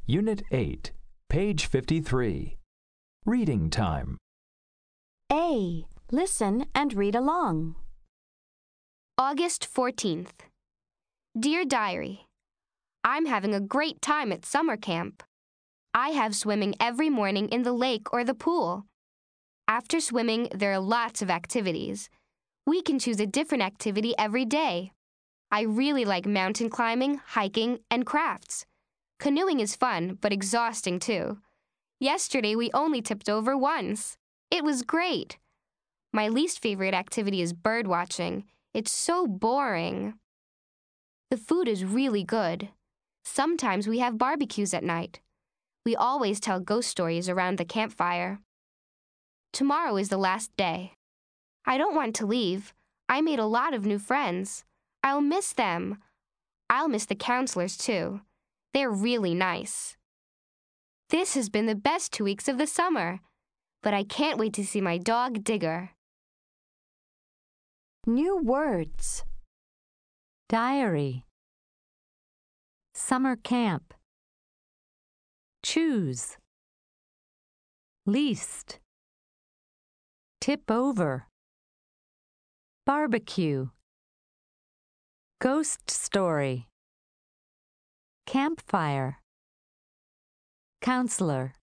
Unit 8, page 53. Reading time. A. Listen and read along. August 14th. Dear Diary, I'm having a great time at summer camp. I have swimming every morning in the lake or the pool. After swimming, there are lots of activities. We can choose a different activity every day. I really like mountain climbing, hiking, and crafts. Canoeing is fun, but exhausting too. Yesterday, we only tipped over once. It was great. My least favorite activity is bird watching. It's so boring. The food is really good. Sometimes we have barbecues at night. We always tell ghost stories around the campfire. Tomorrow is the last day. I don't want to leave. I made a lot of new friends. I'll miss them. I'll miss the counselors too. They're really nice. This has been the best 2 weeks of the summer, but I can't wait to see my dog Digger. New words. Diary. Summer camp. Choose. Least. Tip over. Barbecue. Ghost story. Campfire. Counselor.